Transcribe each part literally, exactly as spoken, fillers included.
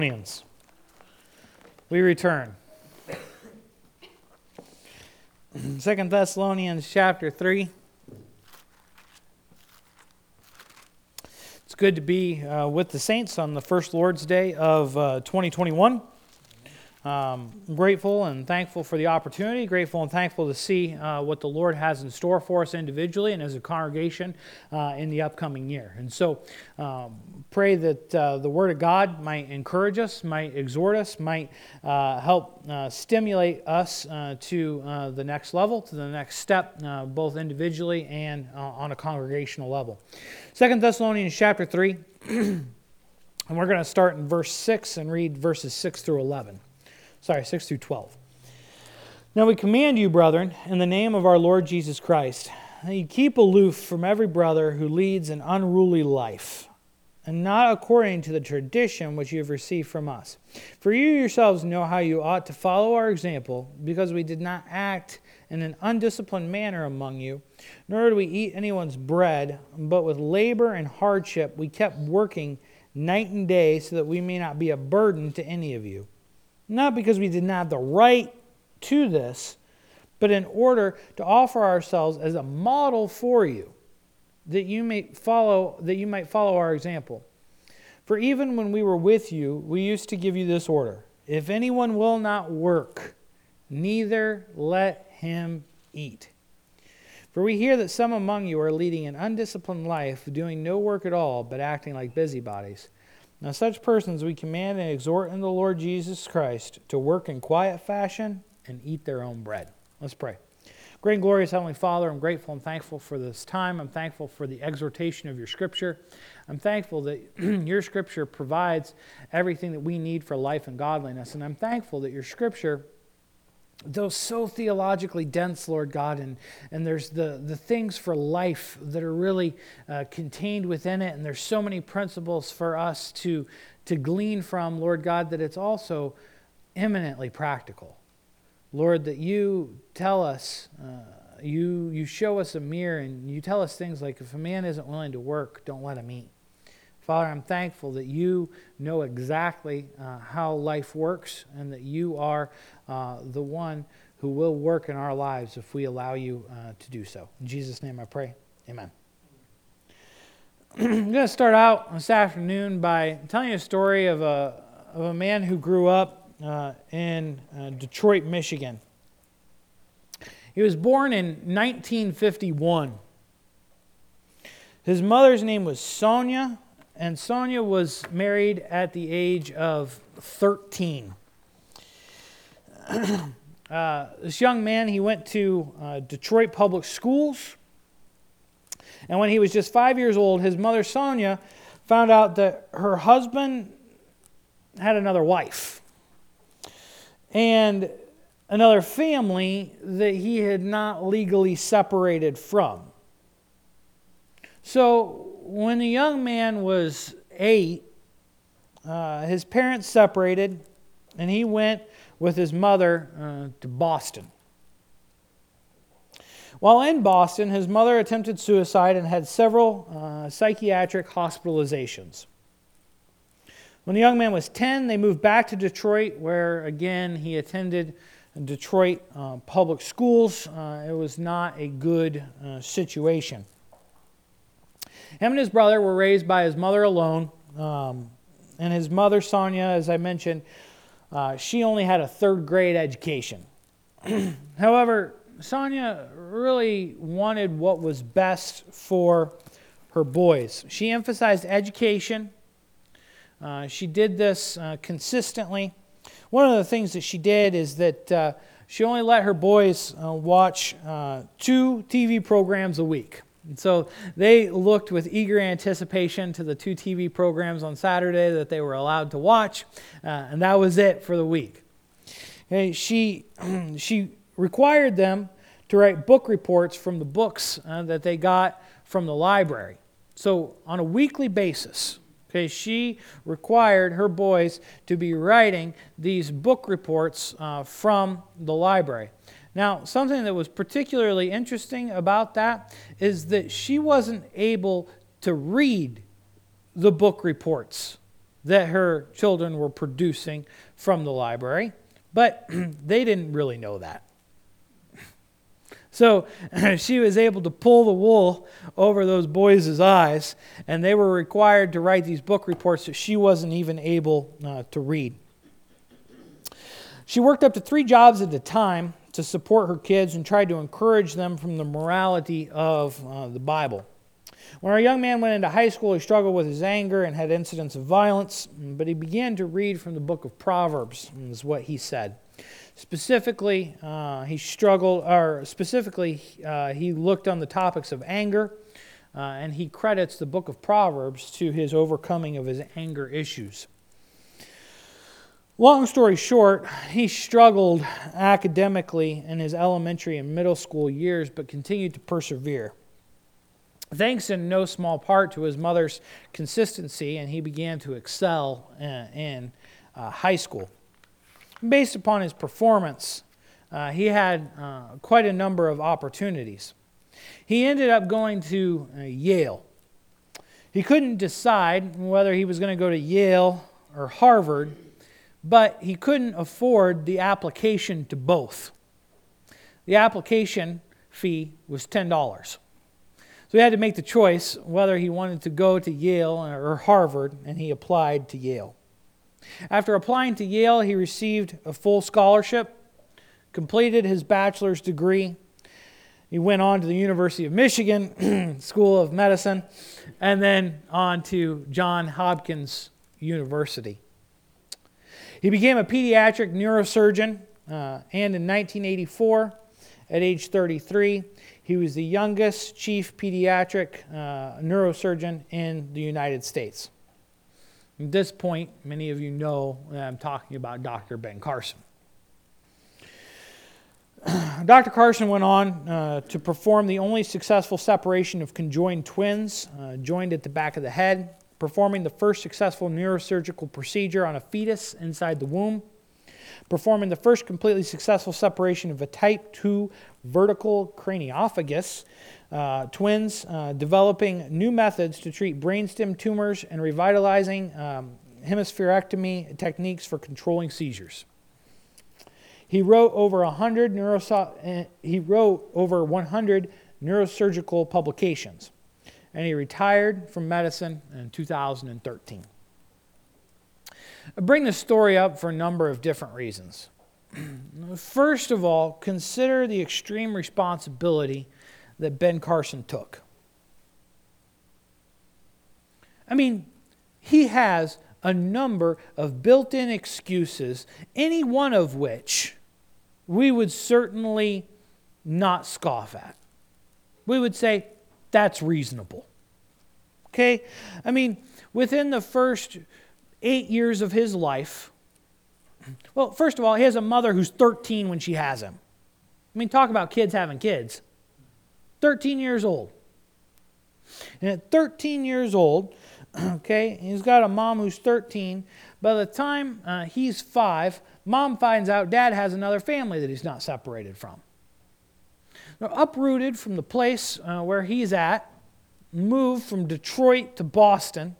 Thessalonians. We return. Second Thessalonians chapter three. It's good to be uh, with the saints on the first Lord's Day of uh, twenty twenty-one. Um, I'm grateful and thankful for the opportunity, grateful and thankful to see uh, what the Lord has in store for us individually and as a congregation uh, in the upcoming year. And so um, pray that uh, the Word of God might encourage us, might exhort us, might uh, help uh, stimulate us uh, to uh, the next level, to the next step, uh, both individually and uh, on a congregational level. Second Thessalonians chapter three, and we're going to start in verse six and read verses six through eleven. Sorry, six through twelve. Now we command you, brethren, in the name of our Lord Jesus Christ, that you keep aloof from every brother who leads an unruly life, and not according to the tradition which you have received from us. For you yourselves know how you ought to follow our example, because we did not act in an undisciplined manner among you, nor did we eat anyone's bread, but with labor and hardship we kept working night and day, so that we may not be a burden to any of you. Not because we did not have the right to this, but in order to offer ourselves as a model for you, that you may follow, that you might follow our example. For even when we were with you, we used to give you this order: if anyone will not work, neither let him eat. For we hear that some among you are leading an undisciplined life, doing no work at all, but acting like busybodies. Now such persons we command and exhort in the Lord Jesus Christ to work in quiet fashion and eat their own bread. Let's pray. Great and glorious Heavenly Father, I'm grateful and thankful for this time. I'm thankful for the exhortation of your Scripture. I'm thankful that your Scripture provides everything that we need for life and godliness. And I'm thankful that your Scripture, though so theologically dense, Lord God, and, and there's the, the things for life that are really uh, contained within it, and there's so many principles for us to, to glean from, Lord God, that it's also eminently practical. Lord, that you tell us, uh, you, you show us a mirror, and you tell us things like, if a man isn't willing to work, don't let him eat. Father, I'm thankful that you know exactly uh, how life works, and that you are uh, the one who will work in our lives if we allow you uh, to do so. In Jesus' name I pray. Amen. I'm going to start out this afternoon by telling you a story of a, of a man who grew up uh, in uh, Detroit, Michigan. He was born in nineteen fifty-one. His mother's name was Sonia, and Sonia was married at the age of thirteen. uh, this young man, he went to uh, Detroit Public Schools. And when he was just five years old, his mother, Sonia, found out that her husband had another wife and another family that he had not legally separated from. So when the young man was eight, uh, his parents separated, and he went with his mother uh, to Boston. While in Boston, his mother attempted suicide and had several uh, psychiatric hospitalizations. When the young man was ten, they moved back to Detroit, where again he attended Detroit uh, public schools. Uh, it was not a good uh, situation. Him and his brother were raised by his mother alone, um, and his mother, Sonia, as I mentioned, uh, she only had a third grade education. However, Sonia really wanted what was best for her boys. She emphasized education. Uh, she did this uh, consistently. One of the things that she did is that uh, she only let her boys uh, watch uh, two T V programs a week. And so they looked with eager anticipation to the two T V programs on Saturday that they were allowed to watch, uh, and that was it for the week. Okay, she, she required them to write book reports from the books uh, that they got from the library. So on a weekly basis, okay, she required her boys to be writing these book reports uh, from the library. Now, something that was particularly interesting about that is that she wasn't able to read the book reports that her children were producing from the library, but they didn't really know that. So she was able to pull the wool over those boys' eyes, and they were required to write these book reports that she wasn't even able uh, to read. She worked up to three jobs at a time to support her kids and tried to encourage them from the morality of uh, the Bible. When our young man went into high school, he struggled with his anger and had incidents of violence, but he began to read from the book of Proverbs, is what he said. Specifically, uh, he struggled, or specifically, uh, he looked on the topics of anger, uh, and he credits the book of Proverbs to his overcoming of his anger issues. Long story short, he struggled academically in his elementary and middle school years, but continued to persevere. Thanks in no small part to his mother's consistency, and he began to excel in, in uh, high school. Based upon his performance, uh, he had uh, quite a number of opportunities. He ended up going to uh, Yale. He couldn't decide whether he was going to go to Yale or Harvard, but he couldn't afford the application to both. The application fee was ten dollars. So he had to make the choice whether he wanted to go to Yale or Harvard, and he applied to Yale. After applying to Yale, he received a full scholarship, completed his bachelor's degree. He went on to the University of Michigan School of Medicine, and then on to Johns Hopkins University. He became a pediatric neurosurgeon, uh, and in nineteen eighty-four, at age thirty-three, he was the youngest chief pediatric uh, neurosurgeon in the United States. At this point, many of you know that I'm talking about Doctor Ben Carson. Doctor Carson went on uh, to perform the only successful separation of conjoined twins, uh, joined at the back of the head, performing the first successful neurosurgical procedure on a fetus inside the womb, performing the first completely successful separation of a type two vertical craniophagus uh, twins, uh, developing new methods to treat brainstem tumors and revitalizing um, hemispherectomy techniques for controlling seizures. He wrote over one hundred neuroso- he wrote over one hundred neurosurgical publications, and he retired from medicine in two thousand thirteen. I bring this story up for a number of different reasons. First of all, consider the extreme responsibility that Ben Carson took. I mean, he has a number of built-in excuses, any one of which we would certainly not scoff at. We would say, that's reasonable. Okay? I mean, within the first eight years of his life, well, first of all, he has a mother who's thirteen when she has him. I mean, talk about kids having kids. thirteen years old. And at thirteen years old, okay, he's got a mom who's thirteen. By the time uh, he's five, mom finds out dad has another family that he's not separated from. They're uprooted from the place uh, where he's at, moved from Detroit to Boston,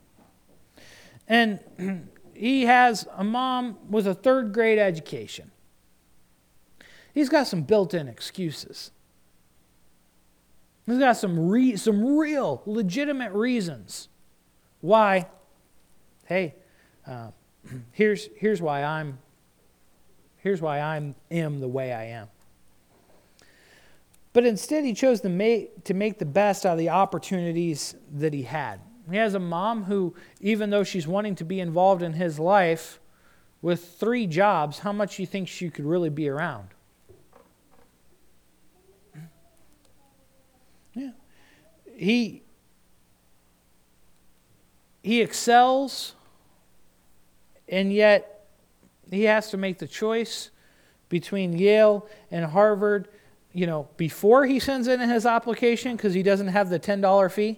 and he has a mom with a third grade education. He's got some built-in excuses. He's got some re- some real, legitimate reasons why, hey, uh, here's here's why I'm here's why I am the way I am. But instead, he chose to make to make the best out of the opportunities that he had. He has a mom who, even though she's wanting to be involved in his life, with three jobs, how much do you think she could really be around? Yeah. He, he excels, and yet he has to make the choice between Yale and Harvard, you know, before he sends in his application because he doesn't have the ten dollars fee.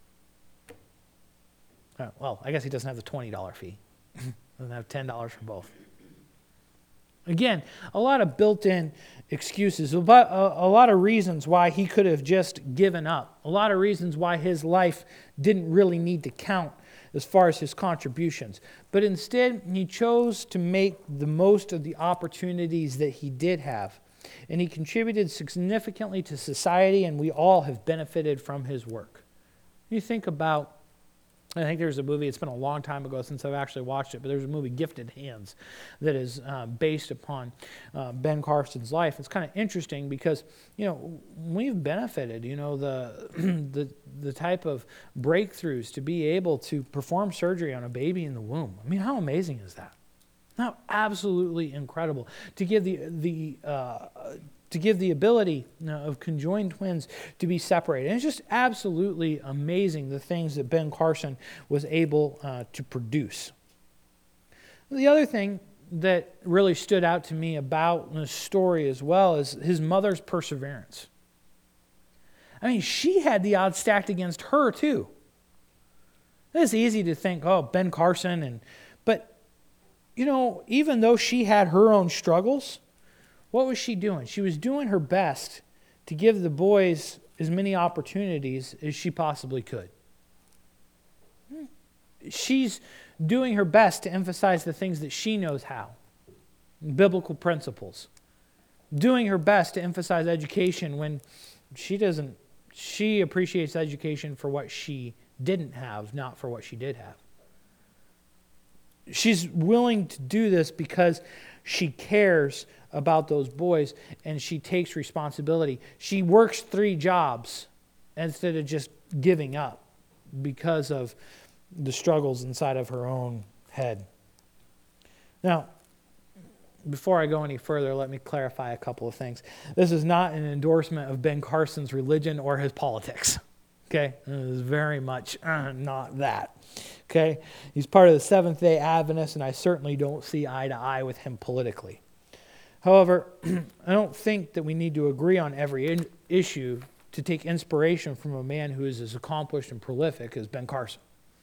Uh, well, I guess he doesn't have the twenty dollars fee. Doesn't have ten dollars for both. Again, a lot of built-in excuses, a lot of reasons why he could have just given up, a lot of reasons why his life didn't really need to count as far as his contributions. But instead, he chose to make the most of the opportunities that he did have. And he contributed significantly to society, and we all have benefited from his work. You think about, I think there's a movie, it's been a long time ago since I've actually watched it, but there's a movie, Gifted Hands, that is uh, based upon uh, Ben Carson's life. It's kind of interesting because, you know, we've benefited, you know, the, the, the type of breakthroughs to be able to perform surgery on a baby in the womb. I mean, how amazing is that? How absolutely incredible. To give the, the uh, to give the ability you know, of conjoined twins to be separated. And it's just absolutely amazing the things that Ben Carson was able uh, to produce. The other thing that really stood out to me about this story as well is his mother's perseverance. I mean, she had the odds stacked against her too. It's easy to think, oh, Ben Carson, and but, you know, even though she had her own struggles, what was she doing? She was doing her best to give the boys as many opportunities as she possibly could. She's doing her best to emphasize the things that she knows how, biblical principles. Doing her best to emphasize education when she doesn't, she appreciates education for what she didn't have, not for what she did have. She's willing to do this because she cares about those boys and she takes responsibility. She works three jobs instead of just giving up because of the struggles inside of her own head. Now, before I go any further, let me clarify a couple of things. This is not an endorsement of Ben Carson's religion or his politics. Okay? It is very much uh, not that. Okay? He's part of the Seventh-day Adventists, and I certainly don't see eye to eye with him politically. However, I don't think that we need to agree on every in- issue to take inspiration from a man who is as accomplished and prolific as Ben Carson.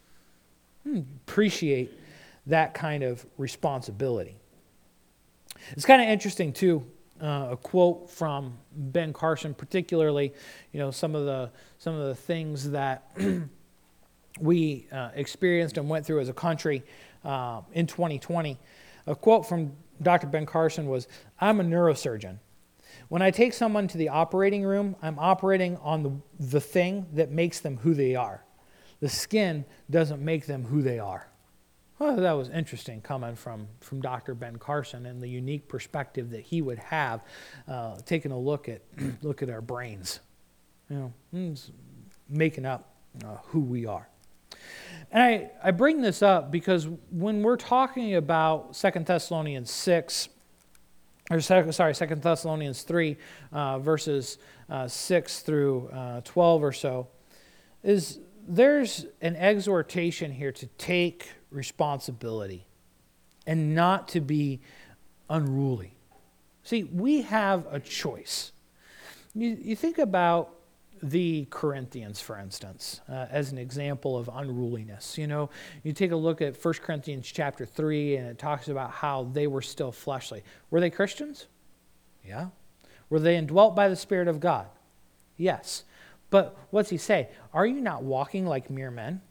I appreciate that kind of responsibility. It's kind of interesting, too, uh, a quote from Ben Carson, particularly, you know, some of the some of the things that we uh, experienced and went through as a country uh, in twenty twenty. A quote from Doctor Ben Carson was, "I'm a neurosurgeon. When I take someone to the operating room, I'm operating on the, the thing that makes them who they are. The skin doesn't make them who they are." Well, that was interesting coming from, from Doctor Ben Carson and the unique perspective that he would have uh, taking a look at look at our brains, you know, making up uh, who we are. And I, I bring this up because when we're talking about Second Thessalonians six, or sorry, Second Thessalonians three, uh, verses uh, six through uh, twelve or so, is there's an exhortation here to take responsibility and not to be unruly. See, we have a choice. You, you think about the Corinthians, for instance, uh, as an example of unruliness. You know, you take a look at First Corinthians chapter three, and it talks about how they were still fleshly. Were they Christians? Yeah. Were they indwelt by the Spirit of God? Yes. But what's he say? Are you not walking like mere men?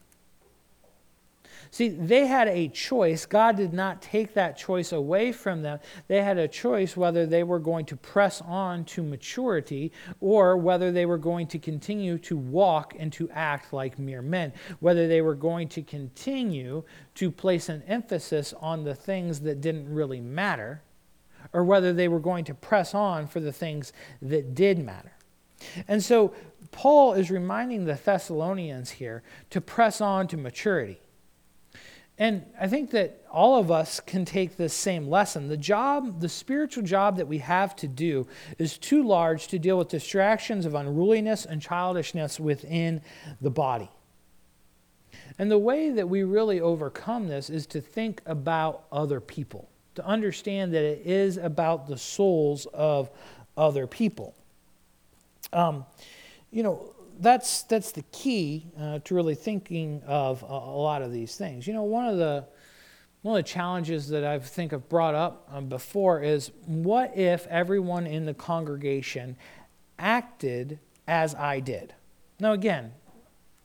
See, they had a choice. God did not take that choice away from them. They had a choice whether they were going to press on to maturity or whether they were going to continue to walk and to act like mere men, whether they were going to continue to place an emphasis on the things that didn't really matter, or whether they were going to press on for the things that did matter. And so Paul is reminding the Thessalonians here to press on to maturity. And I think that all of us can take this same lesson. The job, the spiritual job that we have to do is too large to deal with distractions of unruliness and childishness within the body. And the way that we really overcome this is to think about other people, to understand that it is about the souls of other people. Um, you know, That's that's the key uh, to really thinking of a, a lot of these things. You know, one of the one of the challenges that I think I've brought up um, before is, what if everyone in the congregation acted as I did? Now, again,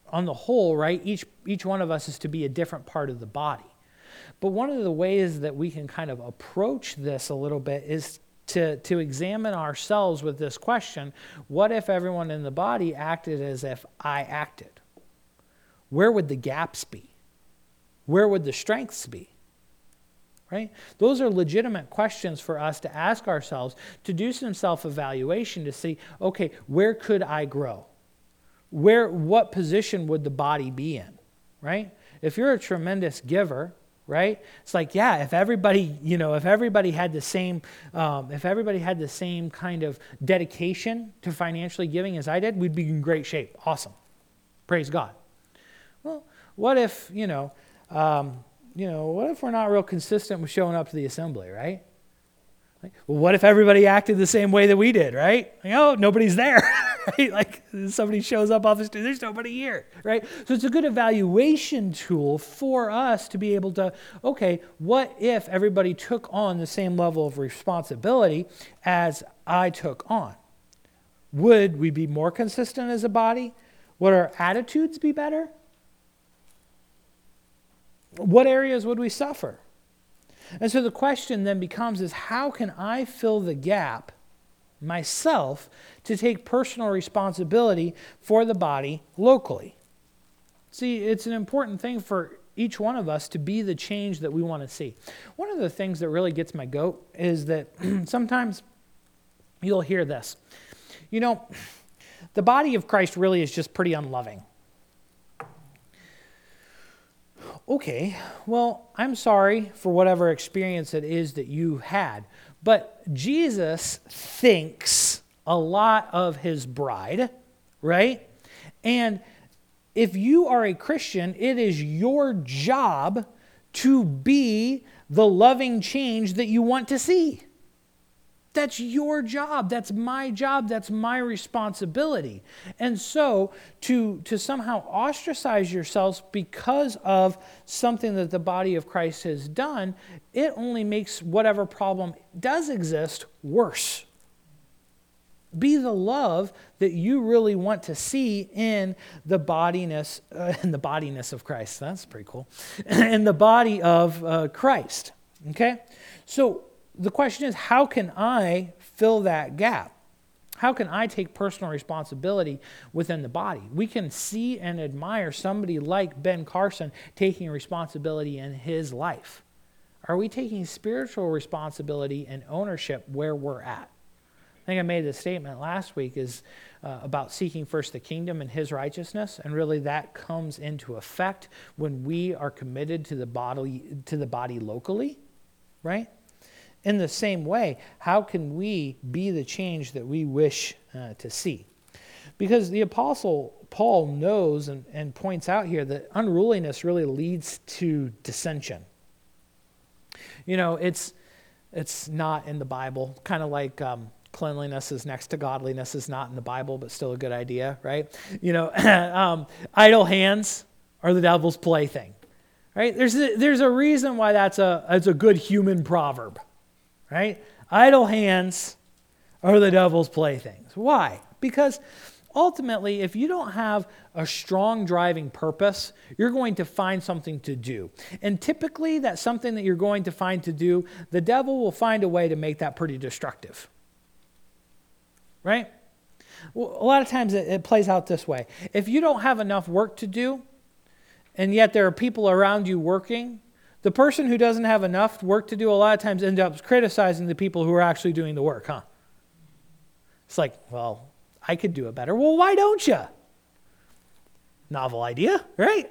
on the whole, right, each, each one of us is to be a different part of the body. But one of the ways that we can kind of approach this a little bit is to, to examine ourselves with this question: what if everyone in the body acted as if I acted? Where would the gaps be? Where would the strengths be? Right? Those are legitimate questions for us to ask ourselves, to do some self-evaluation to see, okay, where could I grow? Where, what position would the body be in? Right? If you're a tremendous giver, right? It's like, yeah, if everybody, you know, if everybody had the same, um, if everybody had the same kind of dedication to financially giving as I did, we'd be in great shape. Awesome. Praise God. Well, what if, you know, um, you know, what if we're not real consistent with showing up to the assembly, right? Like, well, what if everybody acted the same way that we did, right? Like, oh, nobody's there, right? Like somebody shows up off the street, there's nobody here, right? So it's a good evaluation tool for us to be able to, okay, what if everybody took on the same level of responsibility as I took on? Would we be more consistent as a body? Would our attitudes be better? What areas would we suffer? And so the question then becomes is, how can I fill the gap myself to take personal responsibility for the body locally? See, it's an important thing for each one of us to be the change that we want to see. One of the things that really gets my goat is that sometimes you'll hear this. You know, the body of Christ really is just pretty unloving. Okay, well, I'm sorry for whatever experience it is that you had, but Jesus thinks a lot of his bride, right? And if you are a Christian, it is your job to be the loving change that you want to see. That's your job. That's my job. That's my responsibility. And so to, to somehow ostracize yourselves because of something that the body of Christ has done, it only makes whatever problem does exist worse. Be the love that you really want to see in the bodiness, uh, in the bodiness of Christ. That's pretty cool. In the body of uh, Christ. Okay? So the question is, how can I fill that gap? How can I take personal responsibility within the body? We can see and admire somebody like Ben Carson taking responsibility in his life. Are we taking spiritual responsibility and ownership where we're at? I think I made this statement last week is uh, about seeking first the kingdom and his righteousness, and really that comes into effect when we are committed to the body, to the body locally, right? In the same way, how can we be the change that we wish uh, to see? Because the Apostle Paul knows and, and points out here that unruliness really leads to dissension. You know, it's it's not in the Bible, kind of like um, cleanliness is next to godliness is not in the Bible, but still a good idea, right? You know, um, idle hands are the devil's plaything, right? There's a, there's a reason why that's a, that's a good human proverb. Right? Idle hands are the devil's playthings. Why? Because ultimately, if you don't have a strong driving purpose, you're going to find something to do. And typically, that something that you're going to find to do, the devil will find a way to make that pretty destructive. Right? Well, a lot of times it, it plays out this way. If you don't have enough work to do, and yet there are people around you working, the person who doesn't have enough work to do a lot of times ends up criticizing the people who are actually doing the work, huh? It's like, well, I could do it better. Well, why don't you? Novel idea, right?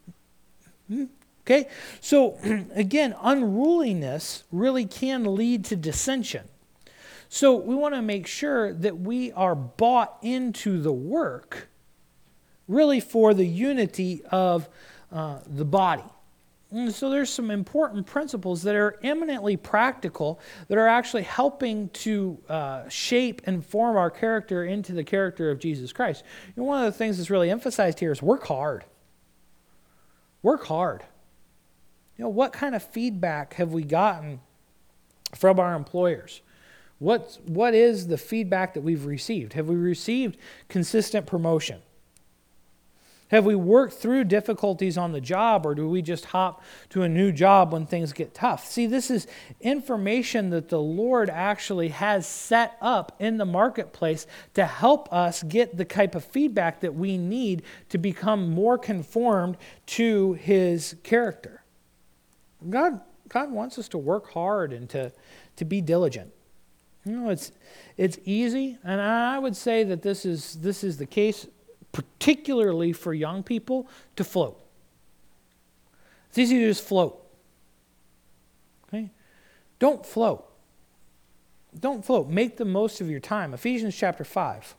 Okay, so again, unruliness really can lead to dissension. So we want to make sure that we are bought into the work really for the unity of uh, the body. And so there's some important principles that are eminently practical that are actually helping to uh, shape and form our character into the character of Jesus Christ. You know, one of the things that's really emphasized here is work hard. Work hard. You know, what kind of feedback have we gotten from our employers? What, what is the feedback that we've received? Have we received consistent promotion? Have we worked through difficulties on the job, or do we just hop to a new job when things get tough? See, this is information that the Lord actually has set up in the marketplace to help us get the type of feedback that we need to become more conformed to His character. God, God wants us to work hard and to, to be diligent. You know, it's it's easy, and I would say that this is this is the case particularly for young people, to float. It's easy to just float. Okay? Don't float. Don't float. Make the most of your time. Ephesians chapter five.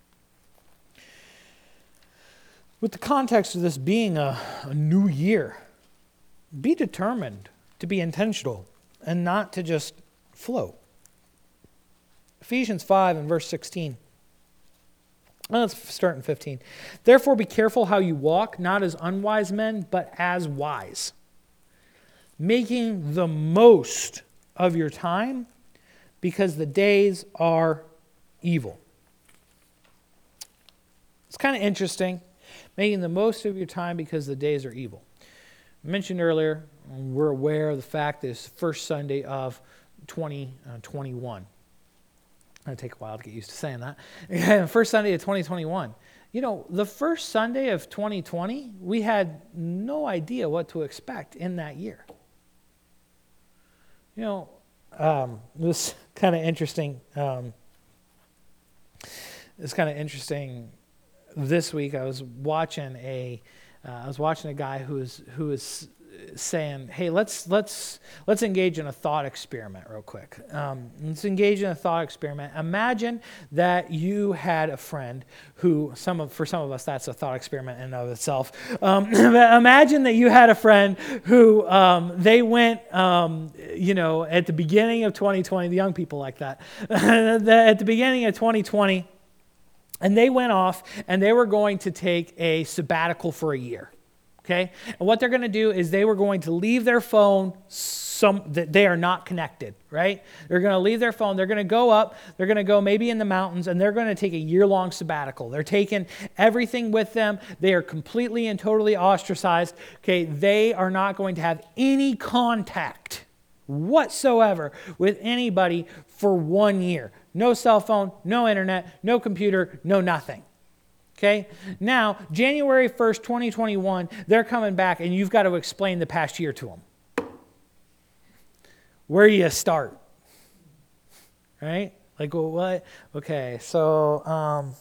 With the context of this being a, a new year, be determined to be intentional and not to just float. Ephesians five and verse sixteen. Well, let's start in fifteen. Therefore be careful how you walk, not as unwise men, but as wise, making the most of your time, because the days are evil. It's kind of interesting, making the most of your time because the days are evil. I mentioned earlier, we're aware of the fact that it's the first Sunday of twenty twenty-one. It's going to take a while to get used to saying that. First Sunday of twenty twenty-one. You know, the first Sunday of twenty twenty, we had no idea what to expect in that year. You know, um, it was kind of interesting. Um, it's kind of interesting. This week, I was watching a, uh, I was watching a guy who was who was saying, "Hey, let's let's let's engage in a thought experiment real quick. Um, let's engage in a thought experiment. Imagine that you had a friend who, some of for some of us, that's a thought experiment in and of itself. Um, imagine that you had a friend who um, they went, um, you know, at the beginning of twenty twenty. The young people like that. At the beginning of twenty twenty, and they went off and they were going to take a sabbatical for a year." Okay? And what they're going to do is they were going to leave their phone, some that they are not connected, right? They're going to leave their phone. They're going to go up. They're going to go maybe in the mountains, and they're going to take a year-long sabbatical. They're taking everything with them. They are completely and totally ostracized. Okay? They are not going to have any contact whatsoever with anybody for one year. No cell phone, no internet, no computer, no nothing. Okay, now, January first, twenty twenty-one, they're coming back, and you've got to explain the past year to them. Where do you start? Right? Like, well, what? Okay, so um,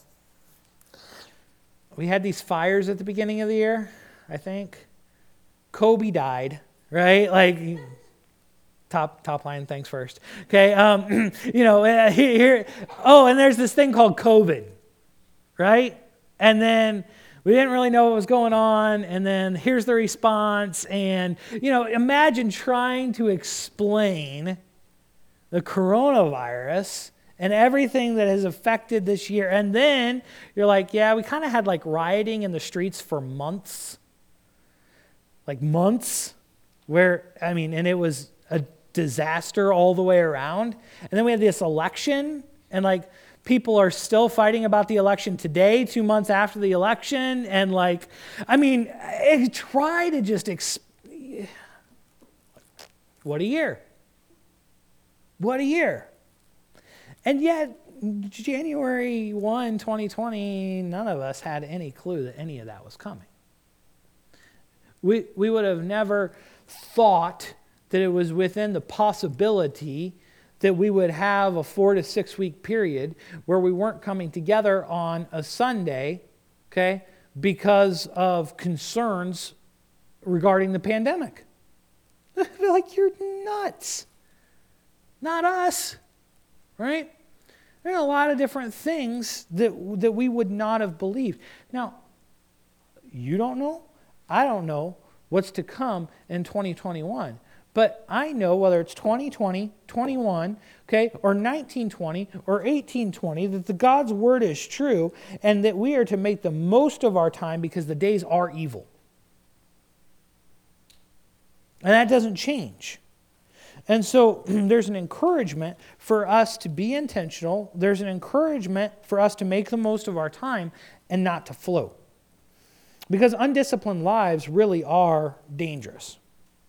we had these fires at the beginning of the year, I think. Kobe died, right? Like, top top line, thanks first. Okay, um, you know, here, here, oh, and there's this thing called COVID, right? And then we didn't really know what was going on, and then here's the response. And, you know, imagine trying to explain the coronavirus and everything that has affected this year. And then you're like, yeah, we kind of had like rioting in the streets for months. Like months, where, I mean, and it was a disaster all the way around. And then we had this election, and like, people are still fighting about the election today, two months after the election. And like, I mean, I try to just, exp- what a year. What a year. And yet, January first, twenty twenty, none of us had any clue that any of that was coming. We, we would have never thought that it was within the possibility that we would have a four to six week period where we weren't coming together on a Sunday, okay, because of concerns regarding the pandemic. They're like, you're nuts. Not us, right? There are a lot of different things that, that we would not have believed. Now, you don't know, I don't know what's to come in twenty twenty-one. But I know whether it's twenty twenty, twenty-one, okay, or nineteen twenty, or eighteen twenty, that the God's word is true, and that we are to make the most of our time because the days are evil. And that doesn't change. And so there's an encouragement for us to be intentional. There's an encouragement for us to make the most of our time and not to float. Because undisciplined lives really are dangerous.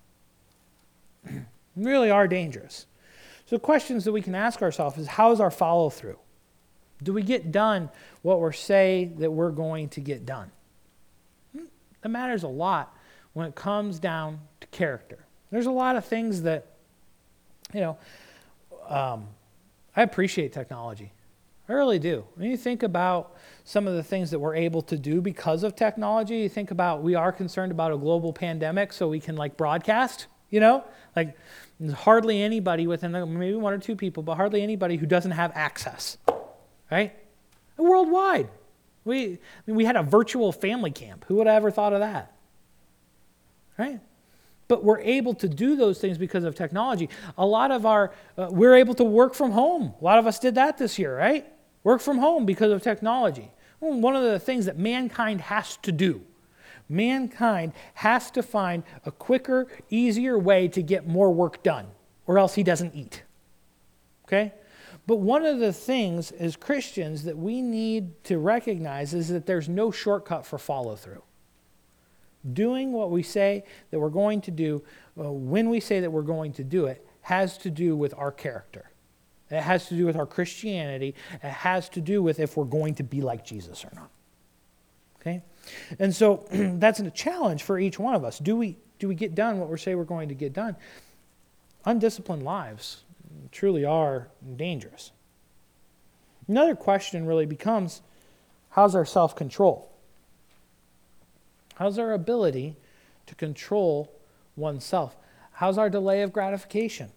really are dangerous. So questions that we can ask ourselves is, how is our follow-through? Do we get done what we say that we're going to get done? That matters a lot when it comes down to character. There's a lot of things that, you know, um, I appreciate technology. I really do. When you think about some of the things that we're able to do because of technology, you think about, we are concerned about a global pandemic so we can like broadcast, you know? Like there's hardly anybody within, the, maybe one or two people, but hardly anybody who doesn't have access, right? Worldwide. We, I mean, we had a virtual family camp. Who would have ever thought of that? Right? But we're able to do those things because of technology. A lot of our, uh, we're able to work from home. A lot of us did that this year, right? Work from home because of technology. Well, one of the things that mankind has to do, mankind has to find a quicker, easier way to get more work done, or else he doesn't eat. Okay? But one of the things as Christians that we need to recognize is that there's no shortcut for follow-through. Doing what we say that we're going to do, uh, when we say that we're going to do it, has to do with our character. It has to do with our Christianity. It has to do with if we're going to be like Jesus or not. Okay? And so that's a challenge for each one of us. Do we, do we get done what we say we're going to get done? Undisciplined lives truly are dangerous. Another question really becomes, how's our self-control? How's our ability to control oneself? How's our delay of gratification?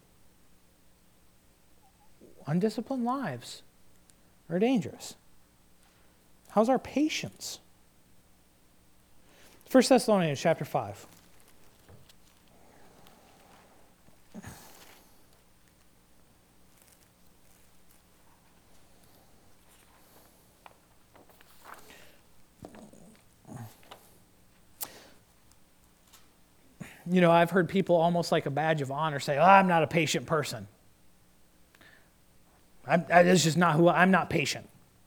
Undisciplined lives are dangerous. How's our patience? First Thessalonians chapter five. You know, I've heard people almost like a badge of honor say, oh, I'm not a patient person. I'm, I, it's just not who I, I'm not patient.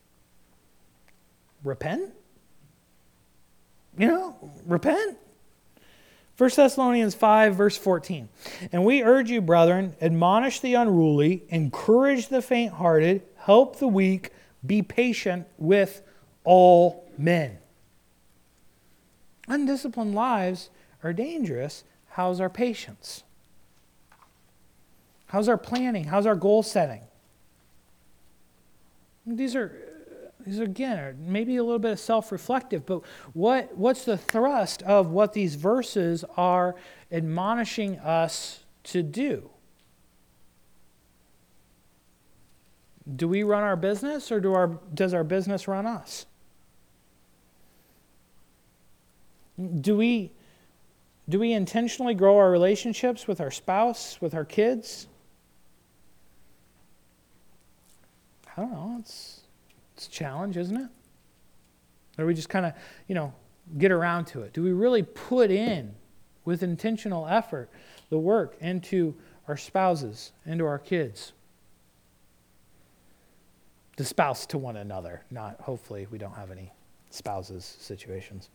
Repent? You know, repent. First Thessalonians five, verse fourteen. And we urge you, brethren, admonish the unruly, encourage the faint-hearted, help the weak, be patient with all men. Undisciplined lives are dangerous. How's our patience? How's our planning? How's our goal setting? These are, these are again, are maybe a little bit of self-reflective, but what, what's the thrust of what these verses are admonishing us to do? Do we run our business, or do our, does our business run us? Do we... Do we intentionally grow our relationships with our spouse, with our kids? I don't know. It's, it's a challenge, isn't it? Or we just kind of, you know, get around to it? Do we really put in, with intentional effort, the work into our spouses, into our kids? The spouse to one another, not, hopefully, we don't have any spouses situations.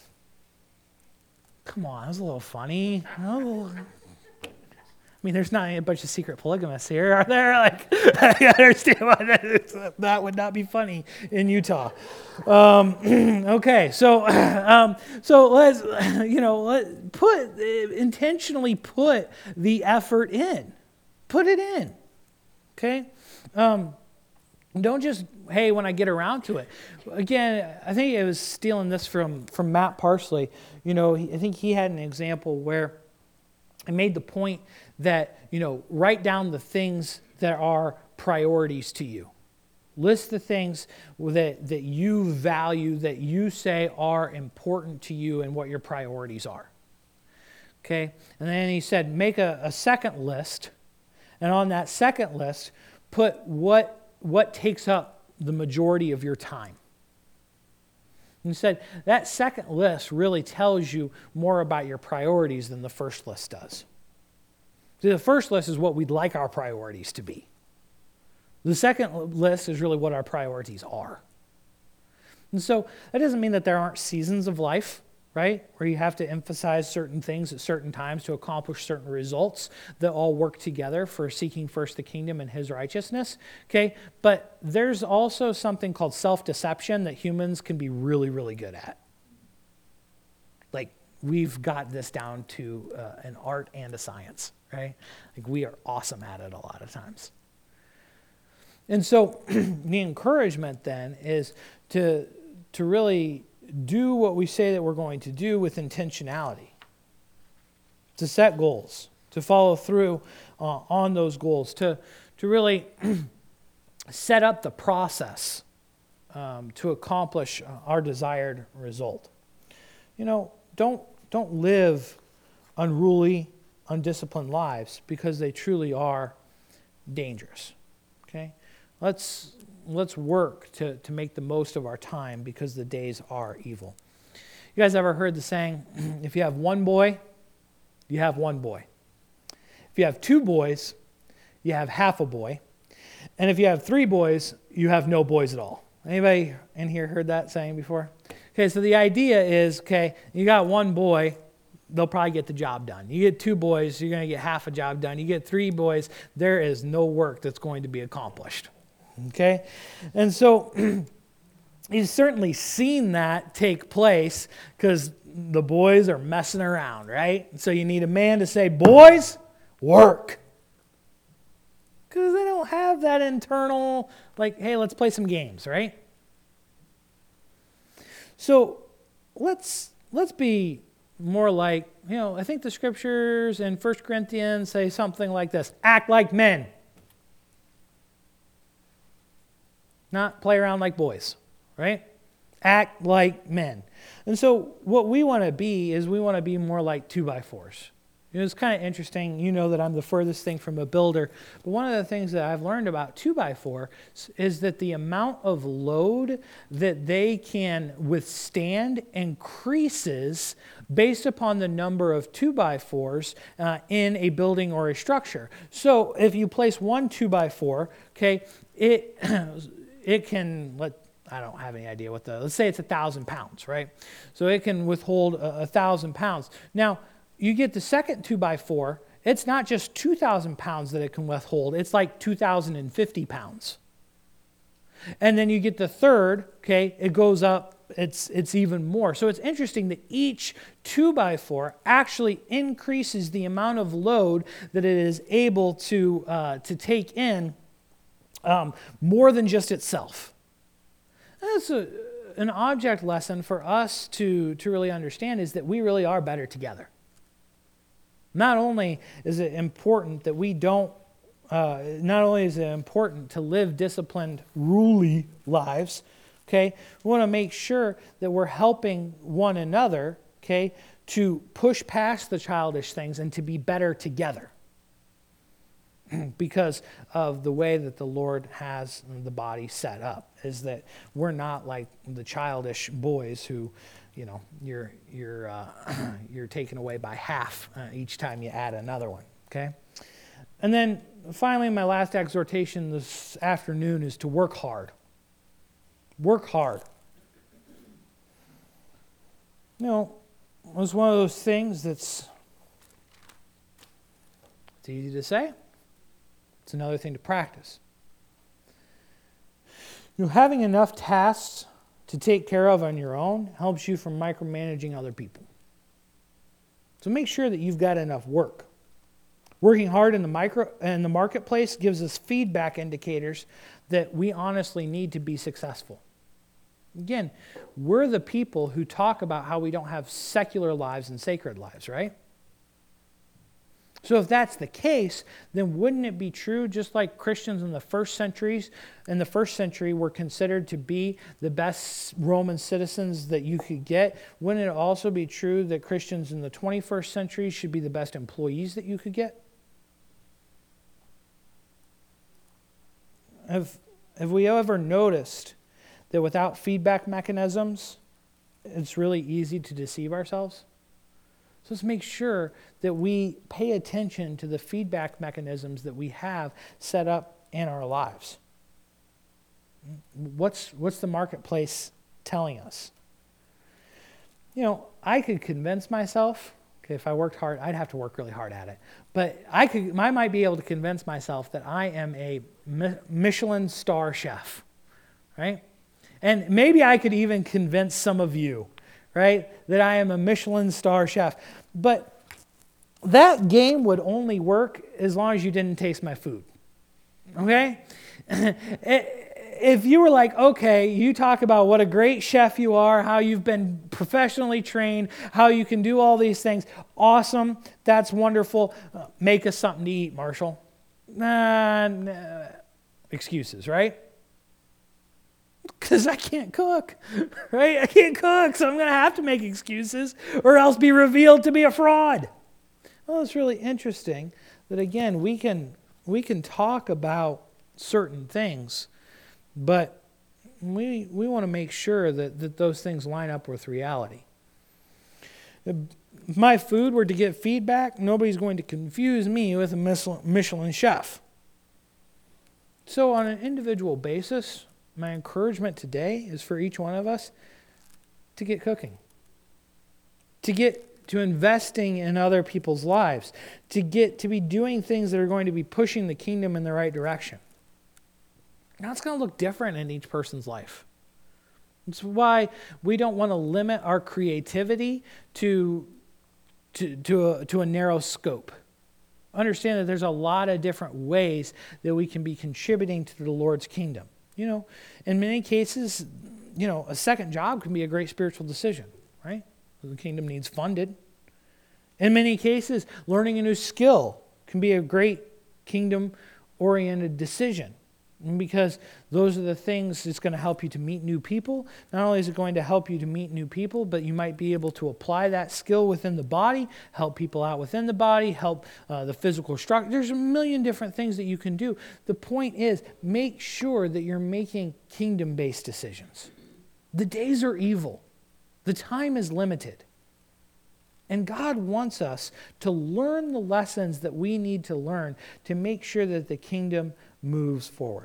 Come on, that was a little funny. Oh. I mean, there's not a bunch of secret polygamists here, are there? Like, I understand why that, is, that would not be funny in Utah. Um, okay, so um, so let's you know let put intentionally put the effort in, put it in. Okay. Um, Don't just, hey, when I get around to it. Again, I think I was stealing this from, from Matt Parsley. You know, I think he had an example where I made the point that, you know, write down the things that are priorities to you. List the things that, that you value, that you say are important to you and what your priorities are. Okay? And then he said, make a, a second list. And on that second list, put what what takes up the majority of your time. And he said that second list really tells you more about your priorities than the first list does. See, the first list is what we'd like our priorities to be. The second list is really what our priorities are. And so that doesn't mean that there aren't seasons of life right? Where you have to emphasize certain things at certain times to accomplish certain results that all work together for seeking first the kingdom and his righteousness, okay? But there's also something called self-deception that humans can be really, really good at. Like, we've got this down to uh, an art and a science, right? Like, we are awesome at it a lot of times. And so the encouragement then is to, to really do what we say that we're going to do with intentionality, to set goals, to follow through uh, on those goals, to, to really set up the process um, to accomplish uh, our desired result. You know, don't, don't live unruly, undisciplined lives because they truly are dangerous, okay? Let's let's work to, to make the most of our time because the days are evil. You guys ever heard the saying, if you have one boy, you have one boy. If you have two boys, you have half a boy. And if you have three boys, you have no boys at all. Anybody in here heard that saying before? Okay, so the idea is, okay, you got one boy, they'll probably get the job done. You get two boys, you're going to get half a job done. You get three boys, there is no work that's going to be accomplished. Okay? And so you've certainly seen that take place because the boys are messing around, right? So you need a man to say, boys, work. Because they don't have that internal, like, hey, let's play some games, right? So let's let's be more like, you know, I think the scriptures in First Corinthians say something like this: act like men. Not play around like boys, right? Act like men. And so what we want to be is we want to be more like two by fours. You know, it's kind of interesting. You know that I'm the furthest thing from a builder. But one of the things that I've learned about two by four is that the amount of load that they can withstand increases based upon the number of two by fours uh, in a building or a structure. So if you place one two by four, okay, it... It can, let I don't have any idea what the, let's say it's a thousand pounds, right? So it can withhold a, a thousand pounds. Now, you get the second two by four, it's not just two thousand pounds that it can withhold, it's like two thousand fifty pounds. And then you get the third, okay, it goes up, it's, it's even more. So it's interesting that each two by four actually increases the amount of load that it is able to, uh, to take in Um, more than just itself. That's a, an object lesson for us to, to really understand is that we really are better together. Not only is it important that we don't, uh, not only is it important to live disciplined, ruly lives, okay, we want to make sure that we're helping one another, okay, to push past the childish things and to be better together. Because of the way that the Lord has the body set up, is that we're not like the childish boys who, you know, you're you're uh, you're taken away by half uh, each time you add another one. Okay, and then finally, my last exhortation this afternoon is to work hard. Work hard. You know, it's one of those things that's it's easy to say. It's another thing to practice. You know, having enough tasks to take care of on your own helps you from micromanaging other people. So make sure that you've got enough work. Working hard in the micro in the marketplace gives us feedback indicators that we honestly need to be successful. Again, we're the people who talk about how we don't have secular lives and sacred lives, right? So if that's the case, then wouldn't it be true, just like Christians in the first centuries, in the first century were considered to be the best Roman citizens that you could get, wouldn't it also be true that Christians in the twenty-first century should be the best employees that you could get? Have, have we ever noticed that without feedback mechanisms, it's really easy to deceive ourselves? So let's make sure that we pay attention to the feedback mechanisms that we have set up in our lives. What's, what's the marketplace telling us? you know, I could convince myself, okay, if I worked hard, I'd have to work really hard at it. But I could, I might be able to convince myself that I am a Michelin star chef, right? And maybe I could even convince some of you, right, that I am a Michelin star chef. But that game would only work as long as you didn't taste my food, okay? If you were like, okay, you talk about what a great chef you are, how you've been professionally trained, how you can do all these things, awesome, that's wonderful. Uh, make us something to eat, Marshall. Nah, nah. Excuses, right? Because I can't cook, right? I can't cook, so I'm going to have to make excuses or else be revealed to be a fraud. Well, it's really interesting that, again, we can we can talk about certain things, but we we want to make sure that, that those things line up with reality. If my food were to get feedback, nobody's going to confuse me with a Michelin chef. So on an individual basis, my encouragement today is for each one of us to get cooking, to get to investing in other people's lives, to get to be doing things that are going to be pushing the kingdom in the right direction. Now, it's going to look different in each person's life. That's why we don't want to limit our creativity to, to, to, a, to a narrow scope. Understand that there's a lot of different ways that we can be contributing to the Lord's kingdom. You know, in many cases, you know, a second job can be a great spiritual decision, right? The kingdom needs funded. In many cases, learning a new skill can be a great kingdom-oriented decision, because those are the things that's going to help you to meet new people. Not only is it going to help you to meet new people, but you might be able to apply that skill within the body, help people out within the body, help uh, the physical structure. There's a million different things that you can do. The point is, make sure that you're making kingdom-based decisions. The days are evil. The time is limited. And God wants us to learn the lessons that we need to learn to make sure that the kingdom moves forward.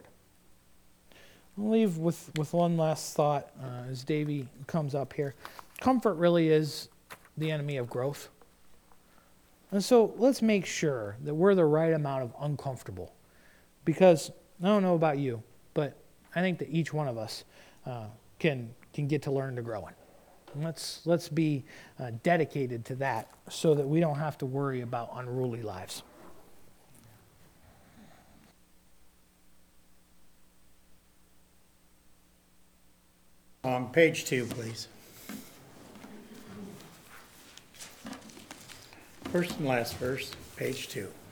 I'll leave with, with one last thought uh, as Davey comes up here. Comfort really is the enemy of growth. And so let's make sure that we're the right amount of uncomfortable. Because I don't know about you, but I think that each one of us uh, can, can get to learn to grow in. Let's let's be uh, dedicated to that so that we don't have to worry about unruly lives. On page two, please. First and last verse, page two.